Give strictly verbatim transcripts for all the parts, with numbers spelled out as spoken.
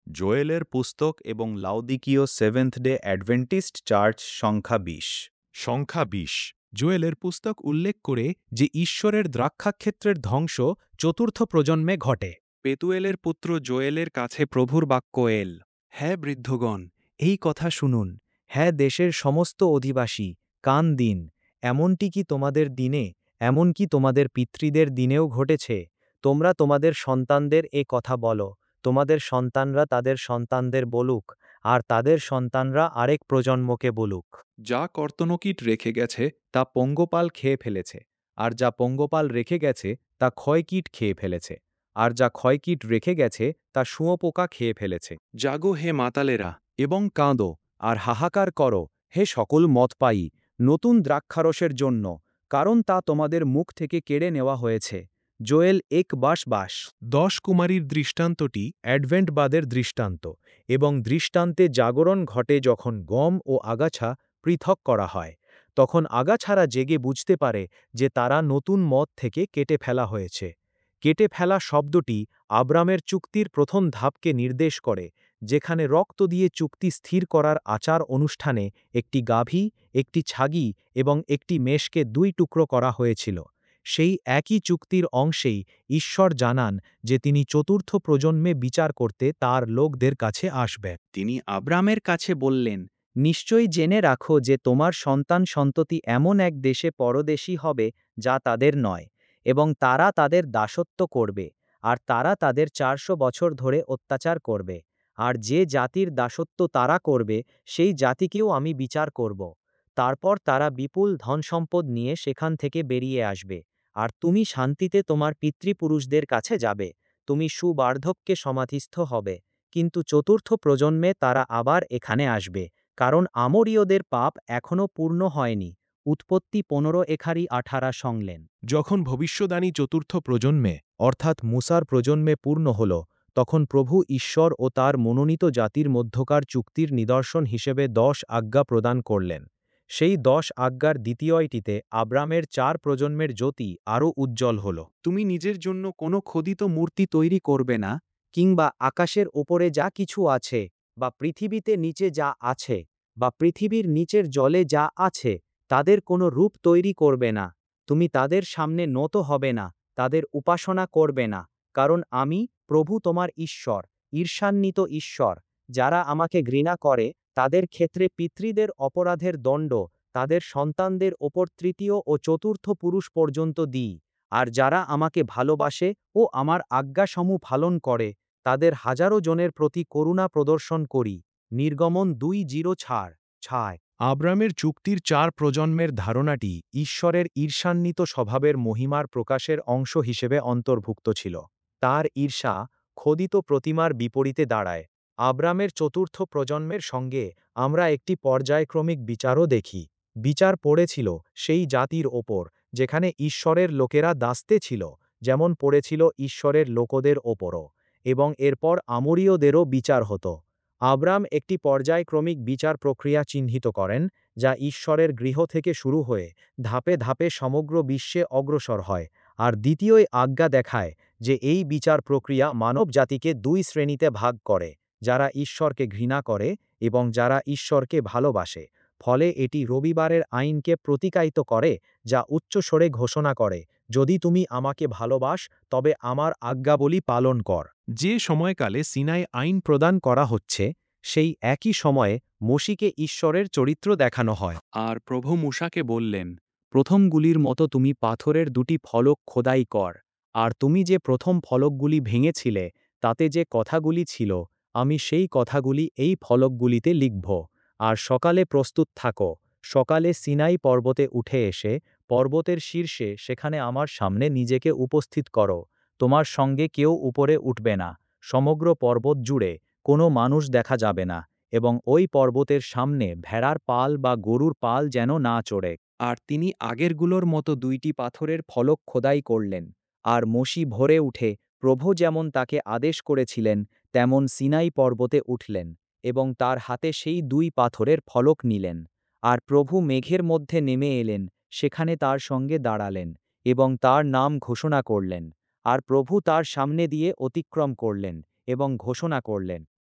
জোয়েলের পুস্তক এবং লাউদিকীয় সেভেন্থ ডে অ্যাডভেন্টিস্ট চার্চ সংখ্যা বিশ। সংখ্যা বিশ জোয়েলের পুস্তক উল্লেখ করে যে ঈশ্বরের দ্রাক্ষাক্ষেত্রের ধ্বংস চতুর্থ প্রজন্মে ঘটে। পেতুয়েলের পুত্র জোয়েলের কাছে প্রভুর বাক্য এল। হ্যাঁ বৃদ্ধগণ, এই কথা শুনুন। হ্যাঁ দেশের সমস্ত অধিবাসী, কান দিন। এমনটি কি তোমাদের দিনে, এমনকি তোমাদের পিতৃদের দিনেও ঘটেছে? তোমরা তোমাদের সন্তানদের এ কথা বলো, তোমাদের সন্তানরা তাদের সন্তানদের বলুক, আর তাদের সন্তানরা আরেক প্রজন্মকে বলুক। যা কর্তনকীট রেখে গেছে তা পঙ্গপাল খেয়ে ফেলেছে, আর যা পঙ্গপাল রেখে গেছে তা ক্ষয়কীট খেয়ে ফেলেছে, আর যা ক্ষয়কীট রেখে গেছে তা শুঁয়োপোকা খেয়ে ফেলেছে। জাগো হে মাতালেরা, এবং কাঁদো, আর হাহাকার করো, হে সকল মদপায়ী, নতুন দ্রাক্ষারসের জন্য, কারণ তা তোমাদের মুখ থেকে কেড়ে নেওয়া হয়েছে। জোয়েল এক বাস বাস। দশ কুমারীর দৃষ্টান্তটি অ্যাডভেন্টবাদের দৃষ্টান্ত, এবং দৃষ্টান্তে জাগরণ ঘটে যখন গম ও আগাছা পৃথক করা হয়। তখন আগাছারা জেগে বুঝতে পারে যে তারা নতুন মদ থেকে কেটে ফেলা হয়েছে। কেটে ফেলা শব্দটি আব্রামের চুক্তির প্রথম ধাপকে নির্দেশ করে, যেখানে রক্ত দিয়ে চুক্তি স্থির করার আচার অনুষ্ঠানে একটি গাভী, একটি ছাগি এবং একটি মেষকে দুই টুকরো করা হয়েছিল। সেই একই চুক্তির অংশেই ঈশ্বর জানান যে তিনি চতুর্থ প্রজন্মে বিচার করতে তার লোকদের কাছে আসবে। তিনি আব্রামের কাছে বললেন, নিশ্চয়ই জেনে রাখো যে তোমার সন্তান সন্ততি এমন এক দেশে পরদেশী হবে যা তাদের নয়, এবং তারা তাদের দাসত্ব করবে, আর তারা তাদের চারশো বছর ধরে অত্যাচার করবে। আর যে জাতির দাসত্ব তারা করবে সেই জাতিকেও আমি বিচার করব। তারপর তারা বিপুল ধনসম্পদ নিয়ে সেখান থেকে বেরিয়ে আসবে, আর তুমি শান্তিতে তোমার পিতৃপুরুষদের কাছে যাবে, তুমি সুবার্ধক্যে সমাধিস্থ হবে। কিন্তু চতুর্থ প্রজন্মে তারা আবার এখানে আসবে, কারণ আমোরীয়দের পাপ এখনও পূর্ণ হয়নি। উৎপত্তি পনেরো এখারি আঠারা সংলেন। যখন ভবিষ্যদ্বাণী চতুর্থ প্রজন্মে অর্থাৎ মুসার প্রজন্মে পূর্ণ হল, তখন প্রভু ঈশ্বর ও তার মনোনীত জাতির মধ্যকার চুক্তির নিদর্শন হিসেবে দশ আজ্ঞা প্রদান করলেন। সেই দশ আজ্ঞার দ্বিতীয়টিতে আব্রামের চার প্রজন্মের জ্যোতি আরও উজ্জ্বল হল। তুমি নিজের জন্য কোনো খোদিত মূর্তি তৈরি করবে না, কিংবা আকাশের ওপরে যা কিছু আছে, বা পৃথিবীতে নিচে যা আছে, বা পৃথিবীর নিচের জলে যা আছে, তাদের কোনো রূপ তৈরি করবে না। তুমি তাদের সামনে নত হবে না, তাদের উপাসনা করবে না, কারণ আমি প্রভু তোমার ঈশ্বর, ঈর্ষান্বিত ঈশ্বর। যারা আমাকে ঘৃণা করে তাদের ক্ষেত্রে পিতৃদের অপরাধের দণ্ড তাদের সন্তানদের ওপর তৃতীয় ও চতুর্থ পুরুষ পর্যন্ত দিই। আর যারা আমাকে ভালোবাসে ও আমার আজ্ঞাসমূহ পালন করে তাদের হাজারো জনের প্রতি করুণা প্রদর্শন করি। নির্গমন দুই জিরো ছাড় ছায়। আব্রামের চুক্তির চার প্রজন্মের ধারণাটি ঈশ্বরের ঈর্ষান্বিত স্বভাবের মহিমার প্রকাশের অংশ হিসেবে অন্তর্ভুক্ত ছিল। তার ঈর্ষা খোদিত প্রতিমার বিপরীতে দাঁড়ায়। আব্রামের চতুর্থ প্রজন্মের সঙ্গে আমরা একটি পর্যায়ক্রমিক বিচারও দেখি। বিচার পড়েছিল সেই জাতির ওপর যেখানে ঈশ্বরের লোকেরা দাস্তে ছিল, যেমন পড়েছিল ঈশ্বরের লোকদের ওপরও, এবং এরপর আমোরীয়দেরও বিচার হতো। আব্রাম একটি পর্যায়ক্রমিক বিচার প্রক্রিয়া চিহ্নিত করেন, যা ঈশ্বরের গৃহ থেকে শুরু হয়ে ধাপে ধাপে সমগ্র বিশ্বে অগ্রসর হয়। আর দ্বিতীয় আজ্ঞা দেখায় যে এই বিচার প্রক্রিয়া মানব জাতিকে দুই শ্রেণীতে ভাগ করে, যারা ঈশ্বরকে ঘৃণা করে এবং যারা ঈশ্বরকে ভালোবাসে। ফলে এটি রবিবারের আইনকে প্রতিকায়িত করে, যা উচ্চস্বরে ঘোষণা করে, যদি তুমি আমাকে ভালোবাস তবে আমার আজ্ঞাবলী পালন কর। যে সময়কালে সিনাই আইন প্রদান করা হচ্ছে, সেই একই সময়ে মোশিকে ঈশ্বরের চরিত্র দেখানো হয়। আর প্রভু মূসাকে বললেন, প্রথমগুলির মতো তুমি পাথরের দুটি ফলক খোদাই কর, আর তুমি যে প্রথম ফলকগুলি ভেঙেছিলে তাতে যে কথাগুলি ছিল, আমি সেই কথাগুলি এই ফলকগুলিতে লিখব। আর সকালে প্রস্তুত থাকো, সকালে সিনাই পর্বতে উঠে এসে পর্বতের শীর্ষে সেখানে আমার সামনে নিজেকে উপস্থিত করো। তোমার সঙ্গে কেউ উপরে উঠবে না, সমগ্র পর্বত জুড়ে কোনো মানুষ দেখা যাবে না, এবং ওই পর্বতের সামনে ভেড়ার পাল বা গরুর পাল যেন না চড়ে। আর তিনি আগেরগুলোর মতো দুইটি পাথরের ফলক খোদাই করলেন। আর মোশি ভোরে উঠে প্রভু যেমন তাকে আদেশ করেছিলেন তেমন সিনাই পর্বতে উঠলেন, এবং তার হাতে সেই দুই পাথরের ফলক নিলেন। আর প্রভু মেঘের মধ্যে নেমে এলেন, সেখানে তার সঙ্গে দাঁড়ালেন, এবং তার নাম ঘোষণা করলেন। আর প্রভু তার সামনে দিয়ে অতিক্রম করলেন এবং ঘোষণা করলেন,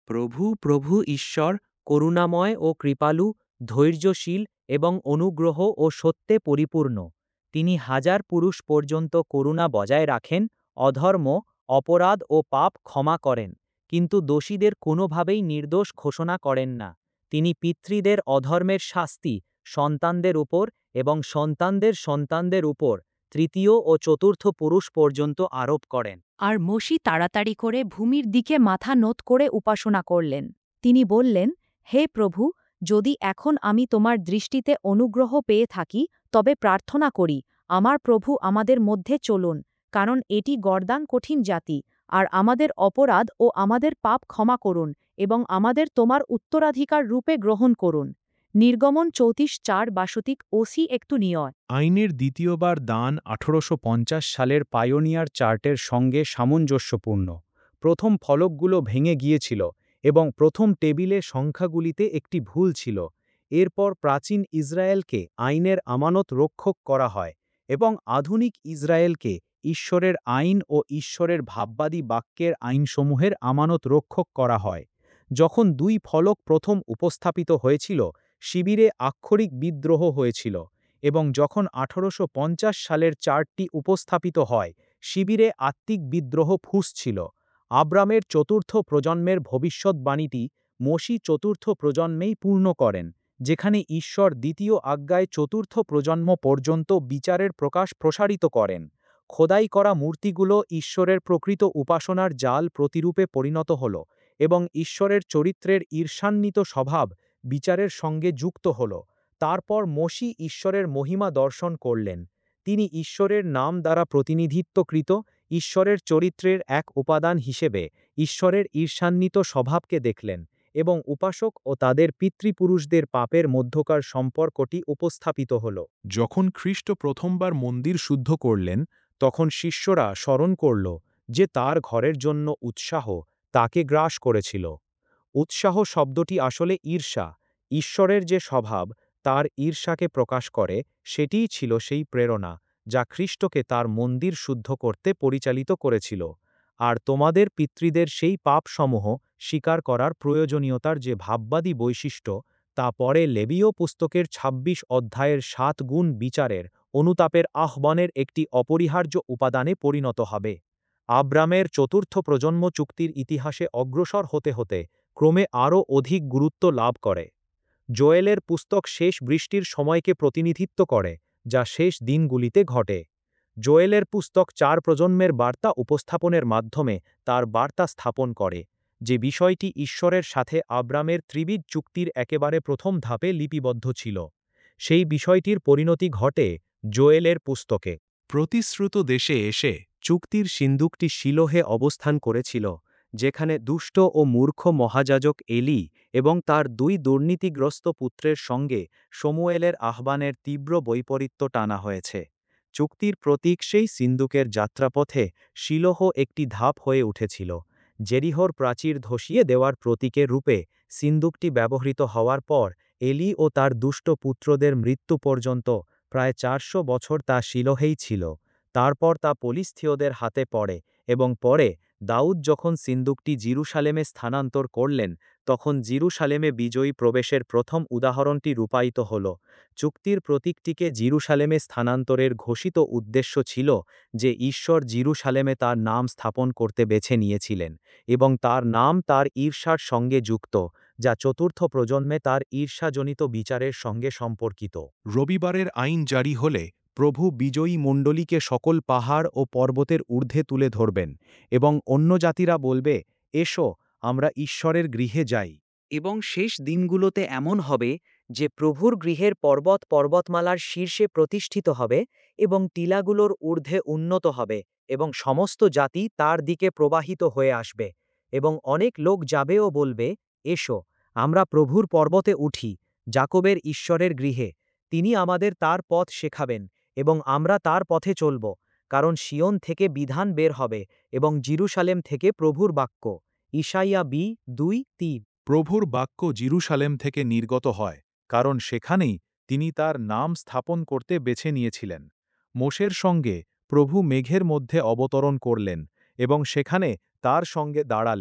প্রভু প্রভু ঈশ্বর করুণাময় ও কৃপালু, ধৈর্যশীল এবং অনুগ্রহ ও সত্যে পরিপূর্ণ। তিনি হাজার পুরুষ পর্যন্ত করুণা বজায় রাখেন, অধর্ম, অপরাধ ও পাপ ক্ষমা করেন, কিন্তু দোষীদের কোনোভাবেই নির্দোষ ঘোষণা করেন না। তিনি পিতৃদের অধর্মের শাস্তি সন্তানদের উপর এবং সন্তানদের সন্তানদের উপর তৃতীয় ও চতুর্থ পুরুষ পর্যন্ত আরোপ করেন। আর মোশি তাড়াতাড়ি করে ভূমির দিকে মাথা নত করে উপাসনা করলেন। তিনি বললেন, হে প্রভু, যদি এখন আমি তোমার দৃষ্টিতে অনুগ্রহ পেয়ে থাকি, তবে প্রার্থনা করি, আমার প্রভু আমাদের মধ্যে চলুন, কারণ এটি গর্দান কঠিন জাতি, আর আমাদের অপরাধ ও আমাদের পাপ ক্ষমা করুন এবং আমাদের তোমার উত্তরাধিকার রূপে গ্রহণ করুন। নির্গমন চৌত্রিশ চার বাসতিক ওসি একটু নিয়য়। আইনের দ্বিতীয়বার দান আঠারোশো পঞ্চাশ সালের পায়োনিয়ার চার্টের সঙ্গে সামঞ্জস্যপূর্ণ। প্রথম ফলকগুলো ভেঙে গিয়েছিল এবং প্রথম টেবিলে সংখ্যাগুলিতে একটি ভুল ছিল। এরপর প্রাচীন ইসরায়েলকে আইনের আমানত রক্ষক করা হয় এবং আধুনিক ইসরায়েলকে ঈশ্বরের আইন ও ঈশ্বরের ভাববাদী বাক্যের আইনসমূহের আমানত রক্ষক করা হয়। যখন দুই ফলক প্রথম উপস্থাপিত হয়েছিল, শিবিরে আক্ষরিক বিদ্রোহ হয়েছিল, এবং যখন আঠারোশো পঞ্চাশ সালের চার্টটি উপস্থাপিত হয়, শিবিরে আত্মিক বিদ্রোহ ফুঁসছিল। আব্রামের চতুর্থ প্রজন্মের ভবিষ্যৎবাণীটি মোশি চতুর্থ প্রজন্মেই পূর্ণ করেন, যেখানে ঈশ্বর দ্বিতীয় আজ্ঞায় চতুর্থ প্রজন্ম পর্যন্ত বিচারের প্রকাশ প্রসারিত করেন। খোদাই করা মূর্তিগুলো ঈশ্বরের প্রকৃত উপাসনার জাল প্রতিরূপে পরিণত হল এবং ঈশ্বরের চরিত্রের ঈর্ষান্বিত স্বভাব বিচারের সঙ্গে যুক্ত হল। তারপর মোশি ঈশ্বরের মহিমা দর্শন করলেন। তিনি ঈশ্বরের নাম দ্বারা প্রতিনিধিত্বকৃত ঈশ্বরের চরিত্রের এক উপাদান হিসেবে ঈশ্বরের ঈর্ষান্বিত স্বভাবকে দেখলেন এবং উপাসক ও তাদের পিতৃপুরুষদের পাপের মধ্যকার সম্পর্কটি উপস্থাপিত হল। যখন খ্রিস্ট প্রথমবার মন্দির শুদ্ধ করলেন, তখন শিষ্যরা স্মরণ করল যে তার ঘরের জন্য উৎসাহ তাকে গ্রাস করেছিল। উৎসাহ শব্দটি আসলে ঈর্ষা। ঈশ্বরের যে স্বভাব তার ঈর্ষাকে প্রকাশ করে, সেটিই ছিল সেই প্রেরণা যা খ্রিস্টকে তার মন্দির শুদ্ধ করতে পরিচালিত করেছিল। আর তোমাদের পিতৃদের সেই পাপসমূহ স্বীকার করার প্রয়োজনীয়তার যে ভাববাদী বৈশিষ্ট্য, তা পরে লেবীয় পুস্তকের ছাব্বিশ অধ্যায়ের সাত গুণ বিচারের অনুতাপের আহ্বানের একটি অপরিহার্য উপাদানে পরিণত হবে। আব্রামের চতুর্থ প্রজন্ম চুক্তির ইতিহাসে অগ্রসর হতে হতে ক্রমে আরও অধিক গুরুত্ব লাভ করে। জোয়েলের পুস্তক শেষ বৃষ্টির সময়কে প্রতিনিধিত্ব করে, যা শেষ দিনগুলিতে ঘটে। জোয়েলের পুস্তক চার প্রজন্মের বার্তা উপস্থাপনের মাধ্যমে তার বার্তা স্থাপন করে, যে বিষয়টি ঈশ্বরের সাথে আব্রামের ত্রিবিধ চুক্তির একেবারে প্রথম ধাপে লিপিবদ্ধ ছিল। সেই বিষয়টির পরিণতি ঘটে জোয়েলের পুস্তকে। প্রতিশ্রুত দেশে এসে চুক্তির সিন্দুকটি শিলোহে অবস্থান করেছিল, যেখানে দুষ্ট ও মূর্খ মহাযাজক এলি এবং তার দুই দুর্নীতিগ্রস্ত পুত্রের সঙ্গে শমূয়েলের আহ্বানের তীব্র বৈপরীত্য টানা হয়েছে। চুক্তির প্রতীক সেই সিন্দুকের যাত্রাপথে শিলোহ একটি ধাপ হয়ে উঠেছিল। জেরিহোর প্রাচীর ধসিয়ে দেওয়ার প্রতীকের রূপে সিন্দুকটি ব্যবহৃত হওয়ার পর এলি ও তার দুষ্ট পুত্রদের মৃত্যু পর্যন্ত প্রায় চারশো বছর তা শিলোহেই ছিল। তারপর তা পলিস্থীয়দের হাতে পড়ে এবং পরে দাউদ যখন সিন্দুকটি জিরুসালেমে স্থানান্তর করলেন, তখন জিরুসালেমে বিজয়ী প্রবেশের প্রথম উদাহরণটি রূপায়িত হল। চুক্তির প্রতীকটিকে জিরুসালেমে স্থানান্তরের ঘোষিত উদ্দেশ্য ছিল যে ঈশ্বর জিরুসালেমে তার নাম স্থাপন করতে বেছে নিয়েছিলেন এবং তার নাম তার ঈর্ষার সঙ্গে যুক্ত, যা চতুর্থ প্রজন্মে তার ঈর্ষাজনিত বিচারের সঙ্গে সম্পর্কিত। রবিবারের আইন জারি হলে প্রভু বিজয়ী মণ্ডলীকে সকল পাহাড় ও পর্বতের ঊর্ধ্বে তুলে ধরবেন এবং অন্য জাতিরা বলবে, এসো আমরা ঈশ্বরের গৃহে যাই। এবং শেষ দিনগুলোতে এমন হবে যে প্রভুর গৃহের পর্বত পর্বতমালার শীর্ষে প্রতিষ্ঠিত হবে এবং টিলাগুলোর ঊর্ধ্বে উন্নত হবে এবং সমস্ত জাতি তার দিকে প্রবাহিত হয়ে আসবে। এবং অনেক লোক যাবে ও বলবে, এসো আমরা প্রভুর পর্বতে উঠি, যাকবের ঈশ্বরের গৃহে। তিনি আমাদের তার পথ শেখাবেন এবং আমরা তার পথে চলব, কারণ সিয়ন থেকে বিধান বের হবে এবং জিরুসালেম থেকে প্রভুর বাক্য। ইশাইয়া বি দুই তিন। প্রভুর বাক্য জিরুসালেম থেকে নির্গত হয়, কারণ সেখানেই তিনি তার নাম স্থাপন করতে বেছে নিয়েছিলেন। মোশের সঙ্গে প্রভু মেঘের মধ্যে অবতরণ করলেন এবং সেখানে তার সঙ্গে দাঁড়ালেন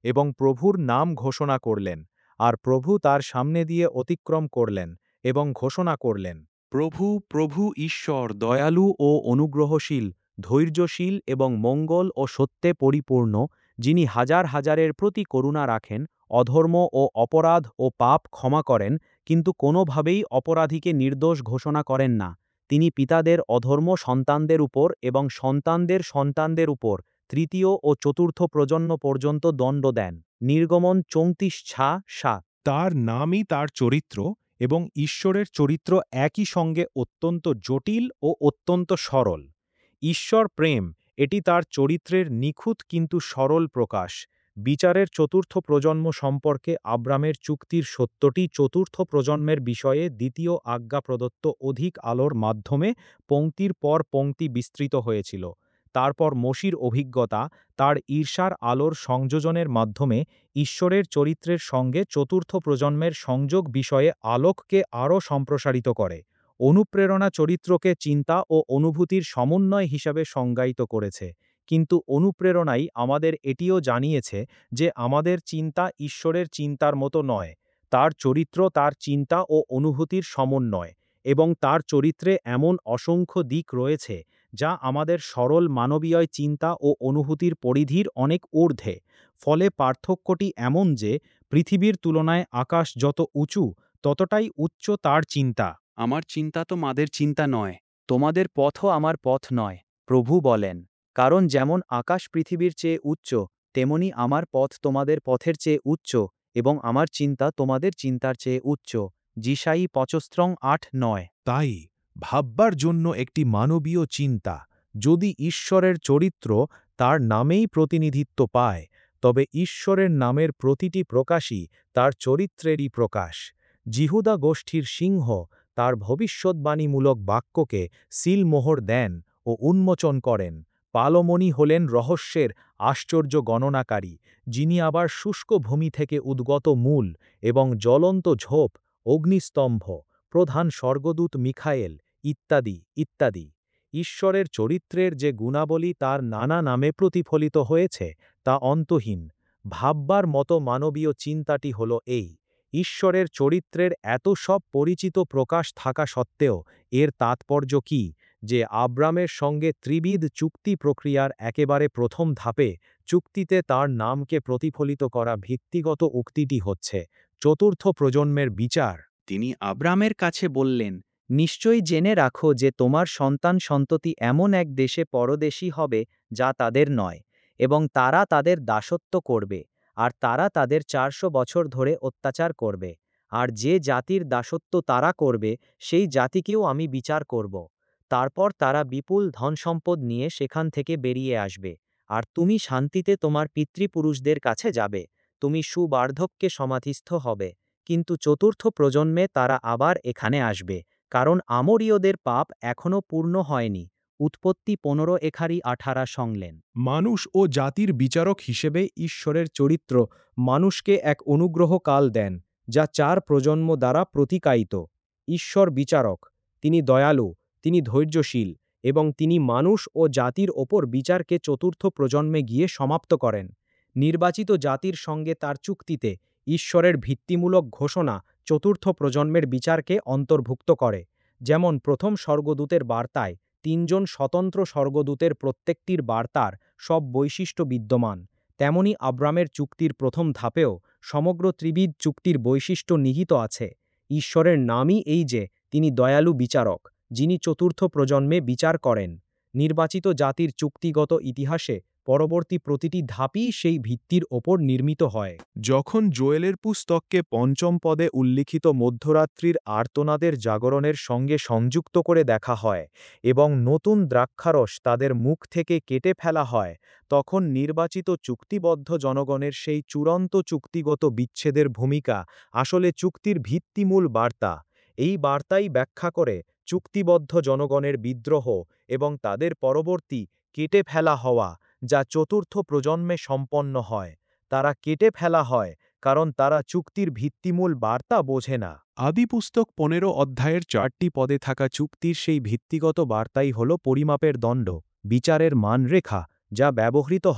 এবং প্রভুর নাম ঘোষণা করলেন, আর প্রভু তার সামনে দিয়ে অতিক্রম করলেন এবং ঘোষণা করলেন, প্রভু প্রভু ঈশ্বর দয়ালু ও অনুগ্রহশীল, ধৈর্যশীল এবং মঙ্গল ও সত্যে পরিপূর্ণ, যিনি হাজার হাজারের প্রতি করুণা রাখেন, অধর্ম ও অপরাধ ও পাপ ক্ষমা করেন, কিন্তু কোনোভাবেই অপরাধীকে নির্দোষ ঘোষণা করেন না। তিনি পিতাদের অধর্ম সন্তানদের উপর এবং সন্তানদের সন্তানদের উপর তৃতীয় ও চতুর্থ প্রজন্ম পর্যন্ত দণ্ড দেন। নির্গমন চৌত্রিশ ছা সাত। তার নামই তার চরিত্র, এবং ঈশ্বরের চরিত্র একই সঙ্গে অত্যন্ত জটিল ও অত্যন্ত সরল। ঈশ্বর প্রেম, এটি তার চরিত্রের নিখুঁত কিন্তু সরল প্রকাশ। বিচারের চতুর্থ প্রজন্ম সম্পর্কে আব্রামের চুক্তির সত্যটি চতুর্থ প্রজন্মের বিষয়ে দ্বিতীয় আজ্ঞা প্রদত্ত অধিক আলোর মাধ্যমে পংক্তির পর পংক্তি বিস্তৃত হয়েছিল। তারপর মোশির অভিজ্ঞতা তার ঈর্ষার আলোর সংযোজনের মাধ্যমে ঈশ্বরের চরিত্রের সঙ্গে চতুর্থ প্রজন্মের সংযোগ বিষয়ে আলোককে আরও সম্প্রসারিত করে। অনুপ্রেরণা চরিত্রকে চিন্তা ও অনুভূতির সমন্বয় হিসাবে সংজ্ঞায়িত করেছে, কিন্তু অনুপ্রেরণাই আমাদের এটিও জানিয়েছে যে আমাদের চিন্তা ঈশ্বরের চিন্তার মতো নয়। তার চরিত্র তার চিন্তা ও অনুভূতির সমন্বয়, এবং তার চরিত্রে এমন অসংখ্য দিক রয়েছে যা আমাদের সরল মানবীয় চিন্তা ও অনুভূতির পরিধির অনেক ঊর্ধ্বে। ফলে পার্থক্যটি এমন যে পৃথিবীর তুলনায় আকাশ যত উঁচু, ততটাই উচ্চ তার চিন্তা। আমার চিন্তা তো মাদের চিন্তা নয়, তোমাদের পথও আমার পথ নয়, প্রভু বলেন। কারণ যেমন আকাশ পৃথিবীর চেয়ে উচ্চ, তেমনি আমার পথ তোমাদের পথের চেয়ে উচ্চ, এবং আমার চিন্তা তোমাদের চিন্তার চেয়ে উচ্চ। যিশাই পঁচস্ত্রং আট নয়। তাই ভাববার জন্য একটি মানবীয় চিন্তা, যদি ঈশ্বরের চরিত্র তার নামেই প্রতিনিধিত্ব পায়, তবে ঈশ্বরের নামের প্রতিটি প্রকাশই তার চরিত্রেরই প্রকাশ। জিহুদা গোষ্ঠীর সিংহ তার ভবিষ্যদ্বাণীমূলক বাক্যকে সিলমোহর দেন ও উন্মোচন করেন। পালমণি হলেন রহস্যের আশ্চর্য গণনাকারী, যিনি আবার শুষ্ক ভূমি থেকে উদ্গত মূল এবং জ্বলন্ত ঝোপ, অগ্নিস্তম্ভ, প্রধান স্বর্গদূত মিখায়েল, ইত্যাদি ইত্যাদি। ঈশ্বরের চরিত্রের যে গুণাবলী তার নানা নামে প্রতিফলিত হয়েছে তা অন্তহীন। ভাববার মতো মানবীয় চিন্তাটি হল এই: ঈশ্বরের চরিত্রের এত সব পরিচিত প্রকাশ থাকা সত্ত্বেও এর তাৎপর্য কি যে আব্রামের সঙ্গে ত্রিবিধ চুক্তি প্রক্রিয়ার একেবারে প্রথম ধাপে চুক্তিতে তার নামকে প্রতিফলিত করা ভিত্তিগত উক্তিটি হচ্ছে চতুর্থ প্রজন্মের বিচার। তিনি আব্রামের কাছে বললেন, নিশ্চয়ই জেনে রাখো যে তোমার সন্তান সন্ততি এমন এক দেশে পরদেশী হবে যা তাদের নয়, এবং তারা তাদের দাসত্ব করবে, আর তারা তাদের চারশো বছর ধরে অত্যাচার করবে। আর যে জাতির দাসত্ব তারা করবে সেই জাতিকেও আমি বিচার করব। তারপর তারা বিপুল ধনসম্পদ নিয়ে সেখান থেকে বেরিয়ে আসবে, আর তুমি শান্তিতে তোমার পিতৃপুরুষদের কাছে যাবে। তুমি সুবার্ধক্যে সমাধিস্থ হবে, কিন্তু চতুর্থ প্রজন্মে তারা আবার এখানে আসবে, কারণ আমোরীয়দের পাপ এখনও পূর্ণ হয়নি। উৎপত্তি পনেরো এখারি আঠারা সংলেন। মানুষ ও জাতির বিচারক হিসেবে ঈশ্বরের চরিত্র মানুষকে এক অনুগ্রহ কাল দেন, যা চার প্রজন্ম দ্বারা প্রতিকায়িত। ঈশ্বর বিচারক, তিনি দয়ালু, তিনি ধৈর্যশীল, এবং তিনি মানুষ ও জাতির ওপর বিচারকে চতুর্থ প্রজন্মে গিয়ে সমাপ্ত করেন। নির্বাচিত জাতির সঙ্গে তার চুক্তিতে ঈশ্বরের ভিত্তিমূলক ঘোষণা চতুর্থ প্রজন্মের বিচারকে অন্তর্ভুক্ত করে। যেমন প্রথম স্বর্গদূতের বার্তায় তিনজন স্বতন্ত্র স্বর্গদূতের প্রত্যেকটির বার্তার সব বৈশিষ্ট্য বিদ্যমান, তেমনি আব্রামের চুক্তির প্রথম ধাপেও সমগ্র ত্রিবিধ চুক্তির বৈশিষ্ট্য নিহিত আছে। ঈশ্বরের নামই এই যে তিনি দয়ালু বিচারক, যিনি চতুর্থ প্রজন্মে বিচার করেন। নির্বাচিত জাতির চুক্তিগত ইতিহাসে পরবর্তী প্রতিটি ধাপই সেই ভিত্তির ওপর নির্মিত হয়। যখন জোয়েলের পুস্তককে পঞ্চম পদে উল্লিখিত মধ্যরাত্রির আর্তনাদের জাগরণের সঙ্গে সংযুক্ত করে দেখা হয় এবং নতুন দ্রাক্ষারস তাদের মুখ থেকে কেটে ফেলা হয়, তখন নির্বাচিত চুক্তিবদ্ধ জনগণের সেই চূড়ান্ত চুক্তিগত বিচ্ছেদের ভূমিকা আসলে চুক্তির ভিত্তিমূল বার্তা। এই বার্তাই ব্যাখ্যা করে চুক্তিবদ্ধ জনগণের বিদ্রোহ এবং তাদের পরবর্তী কেটে ফেলা হওয়া, যা চতুর্থ প্রজন্মে সম্পন্ন হয়। তারা কেটে ফেলা হয় কারণ তারা চুক্তির ভিত্তিমূল বার্তা বোঝে না। আদিপুস্তক পনেরো অধ্যায়ের চারটি পদে থাকা চুক্তির সেই ভিত্তিগত বার্তাই হল পরিমাপের দণ্ড, বিচারের মানরেখা, যা ব্যবহৃত হয়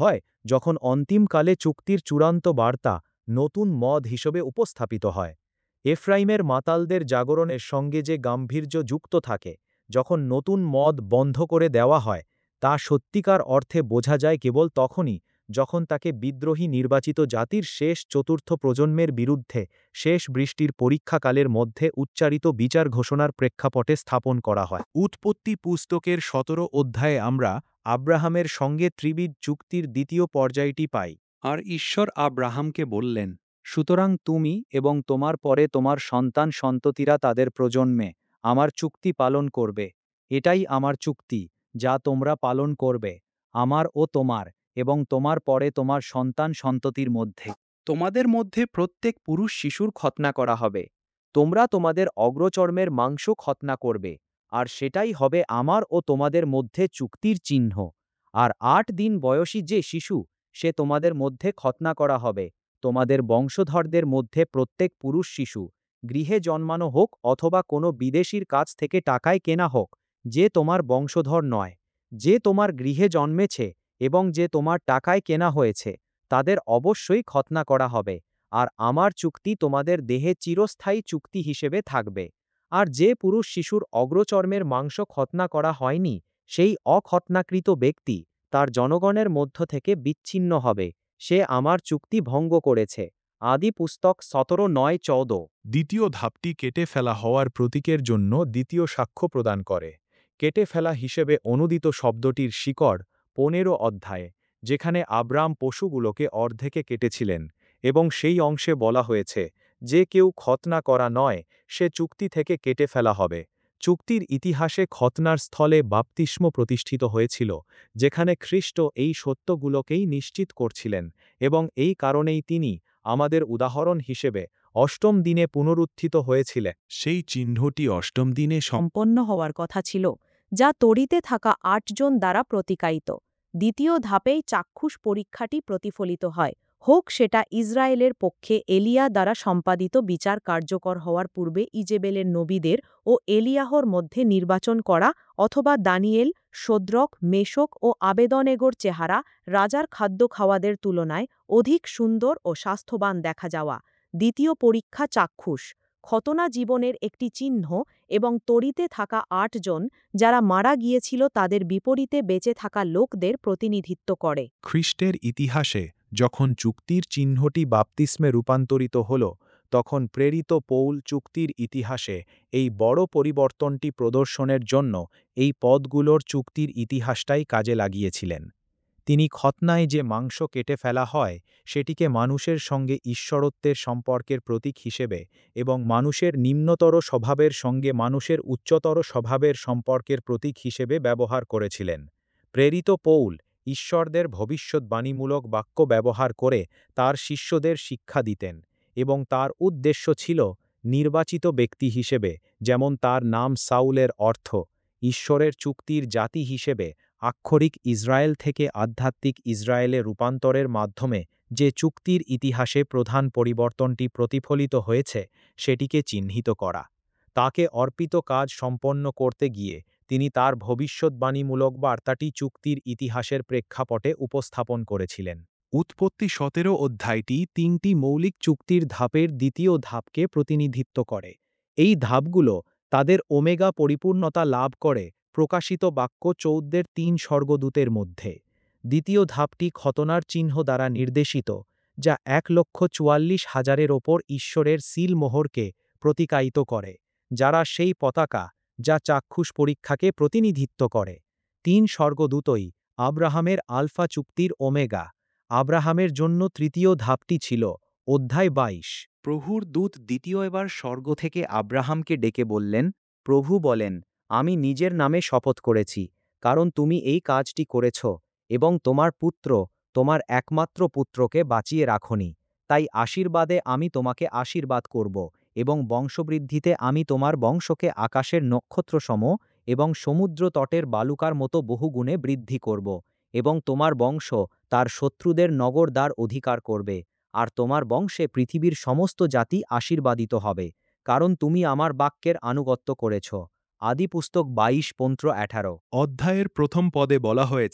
যখন অন্তিমকালে চুক্তির চূড়ান্ত বার্তা নতুন মদ হিসেবে উপস্থাপিত হয়। এফ্রাইমের মাতালদের জাগরণের সঙ্গে যে গাম্ভীর্য যুক্ত থাকে যখন নতুন মদ বন্ধ করে দেওয়া হয়, তা সত্যিকার অর্থে বোঝা যায় কেবল তখনই যখন তাকে বিদ্রোহী নির্বাচিত জাতির শেষ চতুর্থ প্রজন্মের বিরুদ্ধে শেষ বৃষ্টির পরীক্ষাকালের মধ্যে উচ্চারিত বিচার ঘোষণার প্রেক্ষাপটে স্থাপন করা হয়। উৎপত্তি পুস্তকের সতেরো অধ্যায়ে আমরা আব্রাহামের সঙ্গে ত্রিবিধ চুক্তির দ্বিতীয় পর্যায়টি পাই। আর ঈশ্বর আব্রাহামকে বললেন, সুতরাং তুমি এবং তোমার পরে তোমার সন্তান সন্ততিরা তাদের প্রজন্মে আমার চুক্তি পালন করবে। এটাই আমার চুক্তি, যা তোমরা পালন করবে, আমার ও তোমার এবং তোমার পরে তোমার সন্তান সন্ততির মধ্যে। তোমাদের মধ্যে প্রত্যেক পুরুষ শিশুর খতনা করা হবে। তোমরা তোমাদের অগ্রচর্মের মাংস খতনা করবে, আর সেটাই হবে আমার ও তোমাদের মধ্যে চুক্তির চিহ্ন। আর আট দিন বয়সী যে শিশু, সে তোমাদের মধ্যে খতনা করা হবে। তোমাদের বংশধরদের মধ্যে প্রত্যেক পুরুষ শিশু, গৃহে জন্মানো হোক অথবা কোনো বিদেশীর কাছ থেকে টাকায় কেনা হোক, যে তোমার বংশধর নয়, যে তোমার গৃহে জন্মেছে এবং যে তোমার টাকায় কেনা হয়েছে, তাদের অবশ্যই খতনা করা হবে। আর আমার চুক্তি তোমাদের দেহে চিরস্থায়ী চুক্তি হিসেবে থাকবে। আর যে পুরুষ শিশুর অগ্রচর্মের মাংস খতনা করা হয়নি, সেই অখতনাকৃত ব্যক্তি তার জনগণের মধ্য থেকে বিচ্ছিন্ন হবে। সে আমার চুক্তি ভঙ্গ করেছে। আদি পুস্তক সতেরো নয় চৌদ। দ্বিতীয় ধাপটি কেটে ফেলা হওয়ার প্রতীকের জন্য দ্বিতীয় সাক্ষ্য প্রদান করে। কেটে ফেলা হিসেবে অনুদিত শব্দটির শিকড় পনেরো অধ্যায়ে, যেখানে আব্রাম পশুগুলোকে অর্ধেকে কেটেছিলেন, এবং সেই অংশে বলা হয়েছে, যে কেউ খতনা করা নয়, সে চুক্তি থেকে কেটে ফেলা হবে। চুক্তির ইতিহাসে খতনার স্থলে বাপ্তিস্ম প্রতিষ্ঠিত হয়েছিল, যেখানে খ্রিস্ট এই সত্যগুলোকেই নিশ্চিত করছিলেন, এবং এই কারণেই তিনি আমাদের উদাহরণ হিসেবে অষ্টম দিনে পুনরুত্থিত হয়েছিলেন। সেই চিহ্নটি অষ্টম দিনে সম্পন্ন হওয়ার কথা ছিল, যা তড়িতে থাকা আটজন দ্বারা প্রতিকায়িত। দ্বিতীয় ধাপেই চাক্ষুষ পরীক্ষাটি প্রতিফলিত হয়, হোক সেটা ইসরায়েলের পক্ষে এলিয়া দ্বারা সম্পাদিত বিচার কার্যকর হওয়ার পূর্বে ইজেবেলের নবীদের ও এলিয়াহর মধ্যে নির্বাচন করা, অথবা দানিয়েল, শদ্রক, মেশক ও আবেদনেগোর চেহারা রাজার খাদ্য খাওয়াদের তুলনায় অধিক সুন্দর ও স্বাস্থ্যবান দেখা যাওয়া। দ্বিতীয় পরীক্ষা চাক্ষুষ খতনা জীবনের একটি চিহ্ন এবং তড়িতে থাকা আটজন যারা মারা গিয়েছিল তাদের বিপরীতে বেঁচে থাকা লোকদের প্রতিনিধিত্ব করে। খ্রিস্টের ইতিহাসে যখন চুক্তির চিহ্নটি বাপ্তিস্মে রূপান্তরিত হল, তখন প্রেরিত পৌল চুক্তির ইতিহাসে এই বড় পরিবর্তনটি প্রদর্শনের জন্য এই পদগুলোর চুক্তির ইতিহাসটাই কাজে লাগিয়েছিলেন। তিনি খতনায় যে মাংস কেটে ফেলা হয়, সেটিকে মানুষের সঙ্গে ঈশ্বরত্বের সম্পর্কের প্রতীক হিসেবে এবং মানুষের নিম্নতর স্বভাবের সঙ্গে মানুষের উচ্চতর স্বভাবের সম্পর্কের প্রতীক হিসেবে ব্যবহার করেছিলেন। প্রেরিত পৌল ঈশ্বরদের ভবিষ্যদ্বাণীমূলক বাক্য ব্যবহার করে তার শিষ্যদের শিক্ষা দিতেন, এবং তার উদ্দেশ্য ছিল নির্বাচিত ব্যক্তি হিসেবে, যেমন তার নাম সাউলের অর্থ, ঈশ্বরের চুক্তির জাতি হিসেবে আক্ষরিক ইসরায়েল থেকে আধ্যাত্মিক ইসরায়েলে রূপান্তরের মাধ্যমে যে চুক্তির ইতিহাসে প্রধান পরিবর্তনটি প্রতিফলিত হয়েছে, সেটিকে চিহ্নিত করা। তাকে অর্পিত কাজ সম্পন্ন করতে গিয়ে তিনি তার ভবিষ্যদ্বাণীমূলক বার্তাটি চুক্তির ইতিহাসের প্রেক্ষাপটে উপস্থাপন করেছিলেন। উৎপত্তি সতেরো অধ্যায়টি তিনটি মৌলিক চুক্তির ধাপের দ্বিতীয় ধাপকে প্রতিনিধিত্ব করে। এই ধাপগুলো তাদের ওমেগা পরিপূর্ণতা লাভ করে প্রকাশিত বাক্য চৌদ্দের তিন স্বর্গদূতের মধ্যে। দ্বিতীয় ধাপটি খতনার চিহ্ন দ্বারা নির্দেশিত, যা এক লক্ষ চুয়াল্লিশ হাজারের ওপর ঈশ্বরের সিল মোহরকে প্রতিকায়িত করে, যারা সেই পতাকা যা চাক্ষুষ পরীক্ষাকে প্রতিনিধিত্ব করে। তিন স্বর্গদূতই আব্রাহামের আলফা চুক্তির ওমেগা। আব্রাহামের জন্য তৃতীয় ধাপটি ছিল অধ্যায় বাইশ। প্রভুর দূত দ্বিতীয় এবার স্বর্গ থেকে আব্রাহামকে ডেকে বললেন, প্রভু বলেন, আমি নিজের নামে শপথ করেছি, কারণ তুমি এই কাজটি করেছ এবং তোমার পুত্র, তোমার একমাত্র পুত্রকে বাঁচিয়ে রাখনি। তাই আশীর্বাদে আমি তোমাকে আশীর্বাদ করব, এবং বংশবৃদ্ধিতে আমি তোমার বংশকে আকাশের নক্ষত্রসম এবং সমুদ্র তটের বালুকার মতো বহুগুণে বৃদ্ধি করব, এবং তোমার বংশ তার শত্রুদের নগরদ্বার অধিকার করবে, আর তোমার বংশে পৃথিবীর সমস্ত জাতি আশীর্বাদিত হবে, কারণ তুমি আমার বাক্যের আনুগত্য করেছ। আদি পুস্তক বাইশ পন্ত্র আঠারো। অধ্যায়ের প্রথম পদে বলা হয়েছে,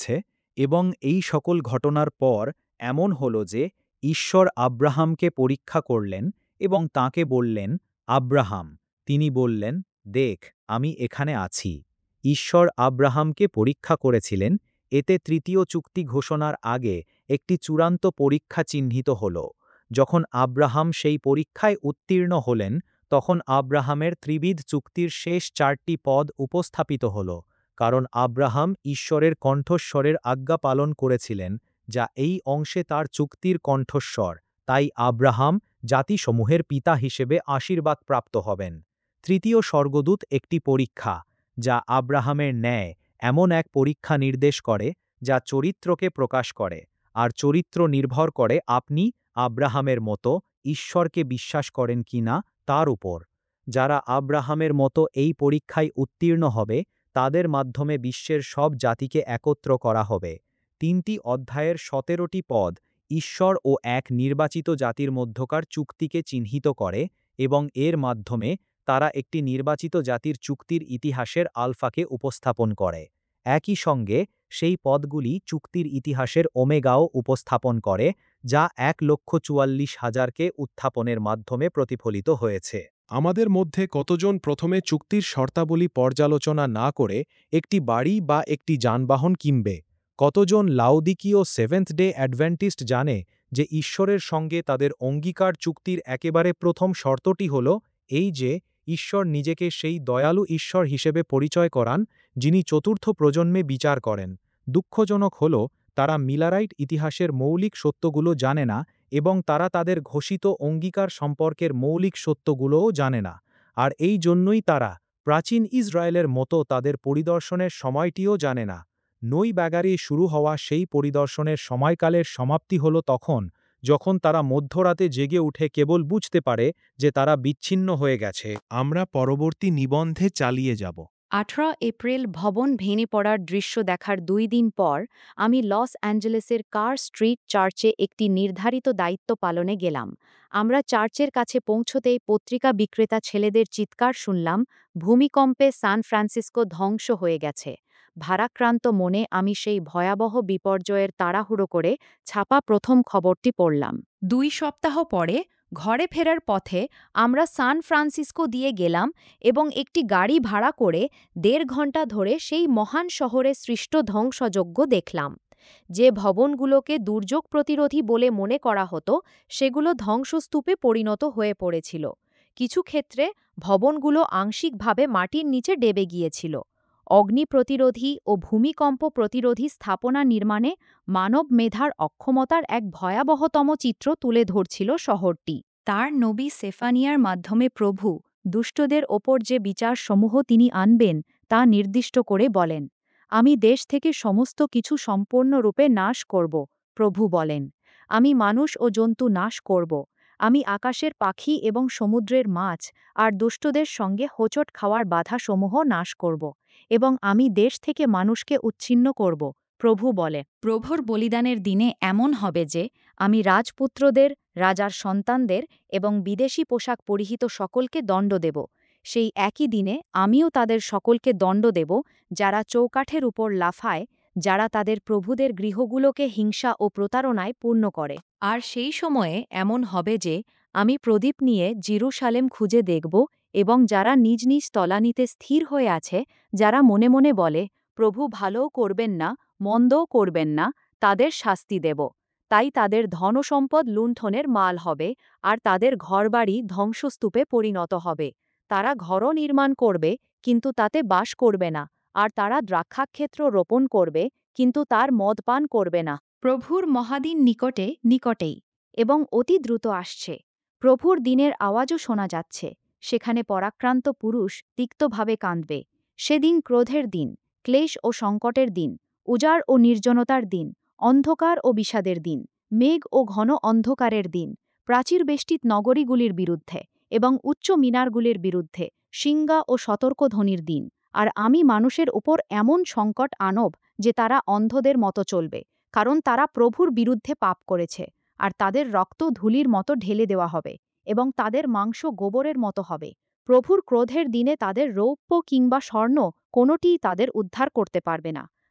এবং এই সকল ঘটনার পর এমন হল যে ঈশ্বর আব্রাহামকে পরীক্ষা করলেন এবং তাঁকে বললেন, আব্রাহাম। তিনি বললেন, দেখ, আমি এখানে আছি। ঈশ্বর আব্রাহামকে পরীক্ষা করেছিলেন, এতে তৃতীয় চুক্তি ঘোষণার আগে একটি চূড়ান্ত পরীক্ষা চিহ্নিত হল। যখন আব্রাহাম সেই পরীক্ষায় উত্তীর্ণ হলেন, তখন আব্রাহামের ত্রিবিধ চুক্তির শেষ চারটি পদ উপস্থাপিত হল, কারণ আব্রাহাম ঈশ্বরের কণ্ঠস্বরের আজ্ঞা পালন করেছিলেন, যা এই অংশে তার চুক্তির কণ্ঠস্বর। তাই আব্রাহাম জাতিসমূহের পিতা হিসেবে আশীর্বাদ প্রাপ্ত হবেন। তৃতীয় স্বর্গদূত একটি পরীক্ষা, যা আব্রাহামের ন্যায় এমন এক পরীক্ষা নির্দেশ করে যা চরিত্রকে প্রকাশ করে, আর চরিত্র নির্ভর করে আপনি আব্রাহামের মতো ঈশ্বরকে বিশ্বাস করেন কিনা তার উপর। যারা আব্রাহামের মতো এই পরীক্ষায় উত্তীর্ণ হবে, তাদের মাধ্যমে বিশ্বের সব জাতিকে একত্র করা হবে। তিনটি অধ্যায়ের সতেরোটি পদ ঈশ্বর ও এক নির্বাচিত জাতির মধ্যকার চুক্তিকে চিহ্নিত করে এবং এর মাধ্যমে তারা একটি নির্বাচিত জাতির চুক্তির ইতিহাসের আলফাকে উপস্থাপন করে। একই সঙ্গে সেই পদগুলি চুক্তির ইতিহাসের ওমেগাও উপস্থাপন করে, যা এক লক্ষ চুয়াল্লিশ হাজারকে উত্থাপনের মাধ্যমে প্রতিফলিত হয়েছে। আমাদের মধ্যে কতজন প্রথমে চুক্তির শর্তাবলী পর্যালোচনা না করে একটি বাড়ি বা একটি যানবাহন কিনবে? কতজন লাউদিকীয় সেভেন্থ ডে অ্যাডভেন্টিস্ট জানে যে ঈশ্বরের সঙ্গে তাদের অঙ্গীকার চুক্তির একেবারে প্রথম শর্তটি হল এই যে ঈশ্বর নিজেকে সেই দয়ালু ঈশ্বর হিসেবে পরিচয় করান, যিনি চতুর্থ প্রজন্মে বিচার করেন? দুঃখজনক হল, তারা মিলারাইট ইতিহাসের মৌলিক সত্যগুলো জানে না এবং তারা তাদের ঘোষিত অঙ্গীকার সম্পর্কের মৌলিক সত্যগুলোও জানে না। আর এই জন্যই তারা প্রাচীন ইসরায়েলের মতো তাদের পরিদর্শনের সময়টিও জানে না। নই ব্যাগারে শুরু হওয়া সেই পরিদর্শনের সময়কালের সমাপ্তি হল তখন, যখন তারা মধ্যরাতে জেগে উঠে কেবল বুঝতে পারে যে তারা বিচ্ছিন্ন হয়ে গেছে। আমরা পরবর্তী নিবন্ধে চালিয়ে যাব। আঠারো এপ্রিল ভবন ভেঙে পড়ার দৃশ্য দেখার দুই দিন পর আমি লস অ্যাঞ্জেলেসের কার স্ট্রিট চার্চে একটি নির্ধারিত দায়িত্ব পালনে গেলাম। আমরা চার্চের কাছে পৌঁছতেই পত্রিকা বিক্রেতা ছেলেদের চিৎকার শুনলাম, ভূমিকম্পে সান ফ্রান্সিসকো ধ্বংস হয়ে গেছে। ভারাক্রান্ত মনে আমি সেই ভয়াবহ বিপর্যয়ের তাড়াহুড়ো করে ছাপা প্রথম খবরটি পড়লাম। দুই সপ্তাহ পরে ঘরে ফেরার পথে আমরা সান ফ্রান্সিসকো দিয়ে গেলাম এবং একটি গাড়ি ভাড়া করে দেড় ঘন্টা ধরে সেই মহান শহরে সৃষ্ট ধ্বংসযজ্ঞ দেখলাম। যে ভবনগুলোকে দুর্যোগ প্রতিরোধী বলে মনে করা হতো, সেগুলো ধ্বংসস্তূপে পরিণত হয়ে পড়েছিল। কিছু ক্ষেত্রে ভবনগুলো আংশিকভাবে মাটির নিচে ডেবে গিয়েছিল। অগ্নি প্রতিরোধী ও ভূমিকম্প প্রতিরোধী স্থাপনা নির্মাণে মানব মেধার অক্ষমতার এক ভয়াবহতম চিত্র তুলে ধরছিল শহরটি। তার নবী সেফানিয়ার মাধ্যমে প্রভু দুষ্টদের ওপর যে বিচারসমূহ তিনি আনবেন তা নির্দিষ্ট করে বলেন, আমি দেশ থেকে সমস্ত কিছু সম্পূর্ণরূপে নাশ করব, প্রভু বলেন। আমি মানুষ ও জন্তু নাশ করব। আমি আকাশের পাখি এবং সমুদ্রের মাছ আর দুষ্টদের সঙ্গে হোঁচট খাওয়ার বাধাসমূহ নাশ করব, এবং আমি দেশ থেকে মানুষকে উচ্ছিন্ন করব, প্রভু বলে। প্রভুর বলিদানের দিনে এমন হবে যে আমি রাজপুত্রদের, রাজার সন্তানদের এবং বিদেশি পোশাক পরিহিত সকলকে দণ্ড দেব। সেই একই দিনে আমিও তাদের সকলকে দণ্ড দেব, যারা চৌকাঠের উপর লাফায়, যারা তাদের প্রভুদের গৃহগুলোকে হিংসা ও প্রতারণায় পূর্ণ করে। আর সেই সময়ে এমন হবে যে আমি প্রদীপ নিয়ে জেরুসালেম খুঁজে দেখব, এবং যারা নিজ নিজ তলানিতে স্থির হয়ে আছে, যারা মনে মনে বলে, প্রভু ভালোও করবেন না, মন্দও করবেন না, তাদের শাস্তি দেব। তাই তাদের ধনসম্পদ লুণ্ঠনের মাল হবে, আর তাদের ঘরবাড়ি ধ্বংসস্তূপে পরিণত হবে। তারা ঘরও নির্মাণ করবে, কিন্তু তাতে বাস করবে না, আর তারা দ্রাক্ষাক্ষেত্র রোপণ করবে, কিন্তু তার মদ পান করবে না। প্রভুর মহাদিন নিকটে নিকটেই, এবং অতি দ্রুত আসছে। প্রভুর দিনের আওয়াজও শোনা যাচ্ছে। সেখানে পরাক্রান্ত পুরুষ তিক্তভাবে কাঁদবে। সেদিন ক্রোধের দিন, ক্লেশ ও সংকটের দিন, উজাড় ও নির্জনতার দিন, অন্ধকার ও বিষাদের দিন, মেঘ ও ঘন অন্ধকারের দিন, প্রাচীরবেষ্টিত নগরীগুলির বিরুদ্ধে এবং উচ্চ মিনারগুলির বিরুদ্ধে সিংগা ও সতর্কধ্বনির দিন। আর আমি মানুষের উপর এমন সংকট আনব যে তারা অন্ধদের মতো চলবে, কারণ তারা প্রভুর বিরুদ্ধে পাপ করেছে, আর তাদের রক্ত ধুলির মতো ঢেলে দেওয়া হবে, এবং তাদের মাংস গোবরের মতো হবে। প্রভুর ক্রোধের দিনে তাদের রৌপ্য কিংবা স্বর্ণ কোনোটিই তাদের উদ্ধার করতে পারবে না।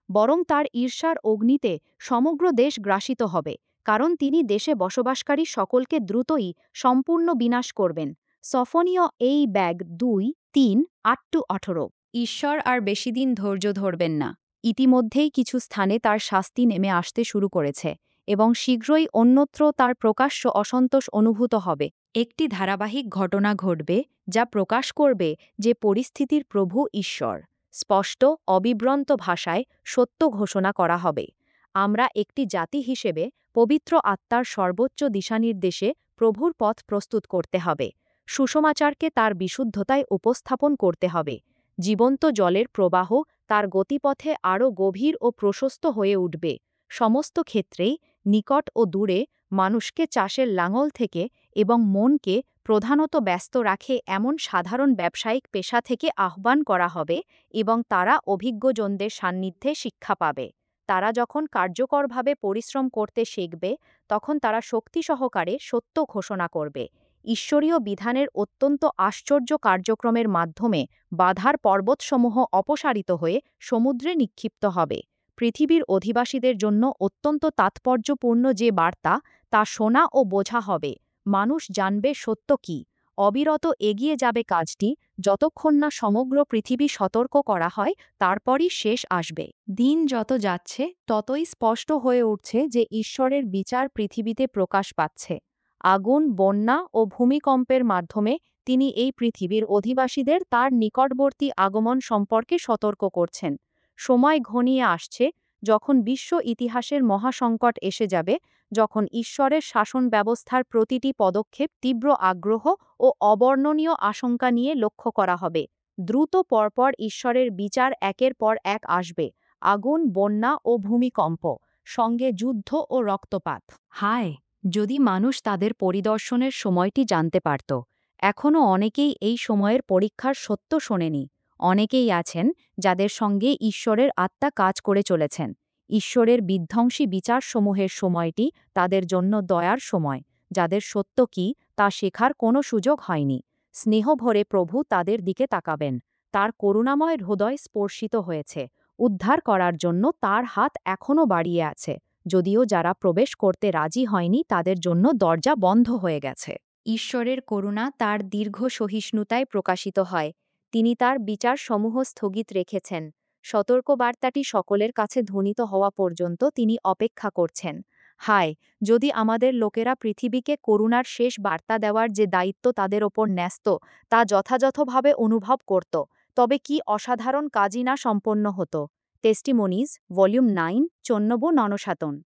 বরং তার ঈর্ষার অগ্নিতে সমগ্র দেশ গ্রাসিত হবে, কারণ তিনি দেশে বসবাসকারী সকলকে দ্রুতই সম্পূর্ণ বিনাশ করবেন। সফনীয় এই ব্যাগ দুই তিন আট টু আঠারো। ঈশ্বর আর বেশি দিন ধৈর্য ধরবেন না। ইতিমধ্যেই কিছু স্থানে তার শাস্তি নেমে আসতে শুরু করেছে এবং শীঘ্রই অন্যত্র তার প্রকাশ্য অসন্তোষ অনুভূত হবে। একটি ধারাবাহিক ঘটনা ঘটবে যা প্রকাশ করবে যে পরিস্থিতির প্রভু ঈশ্বর। স্পষ্ট অবিভ্রান্ত ভাষায় সত্য ঘোষণা করা হবে। আমরা একটি জাতি হিসেবে পবিত্র আত্মার সর্বোচ্চ দিশানির্দেশে প্রভুর পথ প্রস্তুত করতে হবে। সুসমাচারকে তার বিশুদ্ধতায় উপস্থাপন করতে হবে। জীবন্ত জলের প্রবাহ তার গতিপথে আরও গভীর ও প্রশস্ত হয়ে উঠবে। সমস্ত ক্ষেত্রেই, নিকট ও দূরে, মানুষকে চাষের লাঙল থেকে এবং মনকে প্রধানত ব্যস্ত রাখে এমন সাধারণ ব্যবসায়িক পেশা থেকে আহ্বান করা হবে এবং তারা অভিজ্ঞজনদের সান্নিধ্যে শিক্ষা পাবে। তারা যখন কার্যকরভাবে পরিশ্রম করতে শিখবে, তখন তারা শক্তি সহকারে সত্য ঘোষণা করবে। ঈশ্বরীয় বিধানের অত্যন্ত আশ্চর্য কার্যক্রমের মাধ্যমে বাধার পর্বতসমূহ অপসারিত হয়ে সমুদ্রে নিক্ষিপ্ত হবে। পৃথিবীর অধিবাসীদের জন্য অত্যন্ত তাৎপর্যপূর্ণ যে বার্তা, তা শোনা ও বোঝা হবে। মানুষ জানবে সত্য কি। অবিরত এগিয়ে যাবে কাজটি, যতক্ষণ না সমগ্র পৃথিবী সতর্ক করা হয়, তারপরই শেষ আসবে। দিন যত যাচ্ছে ততই স্পষ্ট হয়ে উঠছে যে ঈশ্বরের বিচার পৃথিবীতে প্রকাশ পাচ্ছে। আগুন, বন্যা ও ভূমিকম্পের মাধ্যমে তিনি এই পৃথিবীর অধিবাসীদের তার নিকটবর্তী আগমন সম্পর্কে সতর্ক করছেন। সময় ঘনিয়ে আসছে যখন বিশ্ব ইতিহাসের মহাসংকট এসে যাবে, যখন ঈশ্বরের শাসন ব্যবস্থার প্রতিটি পদক্ষেপ তীব্র আগ্রহ ও অবর্ণনীয় আশঙ্কা নিয়ে লক্ষ্য করা হবে। দ্রুত পরপর ঈশ্বরের বিচার একের পর এক আসবে। আগুন, বন্যা ও ভূমিকম্প, সঙ্গে যুদ্ধ ও রক্তপাত। হায়, যদি মানুষ তাদের পরিদর্শনের সময়টি জানতে পারত! এখনও অনেকেই এই সময়ের পরীক্ষার সত্য শোনেনি। অনেকেই আছেন যাদের সঙ্গে ঈশ্বরের আত্মা কাজ করে চলেছেন। ঈশ্বরের বিধ্বংসী বিচারসমূহের সময়টি তাদের জন্য দয়ার সময়। যাদের সত্য কি তা শেখার কোনো সুযোগ হয়নি। স্নেহ ভরে প্রভু তাদের দিকে তাকাবেন। তার করুণাময় হৃদয় স্পর্শিত হয়েছে। উদ্ধার করার জন্য তার হাত এখনও বাড়িয়ে আছে, যদিও যারা প্রবেশ করতে রাজি হয়নি তাদের জন্য দরজা বন্ধ হয়ে গেছে। ঈশ্বরের করুণা তার দীর্ঘ সহিষ্ণুতায় প্রকাশিত হয়। তিনি তার বিচারসমূহ স্থগিত রেখেছেন। সতর্কবার্তাটি সকলের কাছে ধ্বনিত হওয়া পর্যন্ত তিনি অপেক্ষা করছেন। হায়, যদি আমাদের লোকেরা পৃথিবীকে করুণার শেষ বার্তা দেওয়ার যে দায়িত্ব তাদের ওপর ন্যস্ত, তা যথাযথভাবে অনুভব করত, তবে কি অসাধারণ কাজই না সম্পন্ন হতো। টেস্টিমনিজ, ভলিউম নাইন, চন্নব ননসাতন।